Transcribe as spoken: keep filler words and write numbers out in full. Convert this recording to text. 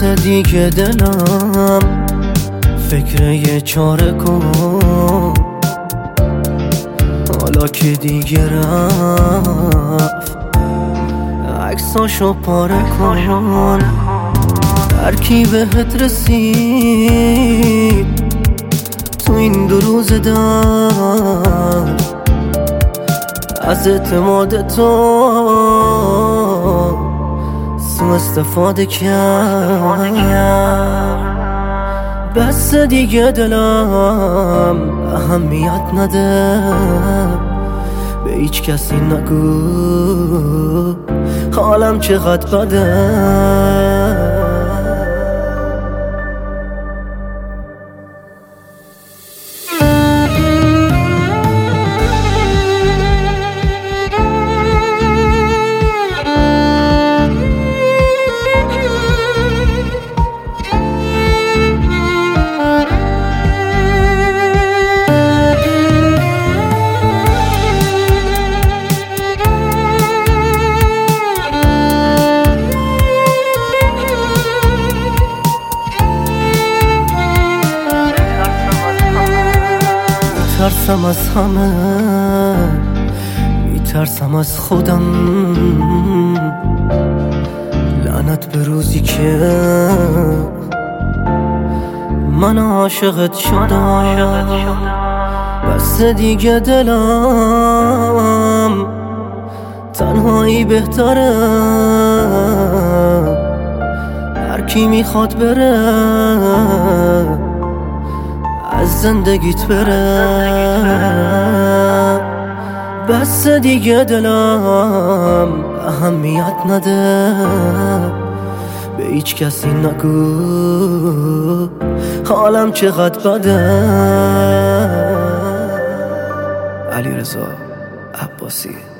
دیگه دلم فکر یه چاره کن، حالا که دیگه رفت عکساشو پاره کن. هر کی بهت رسید تو این دو روز در از اعتماد تو سو استفاده کرد. بس دیگه دلم اهمیت نده، به هیچ کسی نگو حالم چقدر بده. میترسم از همه، میترسم از خودم، لعنت به روزی که من عاشقت شدم. بس دیگه دلم تنهایی بهتره، هر کی میخواد بره از زندگیت بره. بس دیگه دلم اهمیت نده، به هیچ کسی نگو حالم چقدر بده. علیرضا عباسی.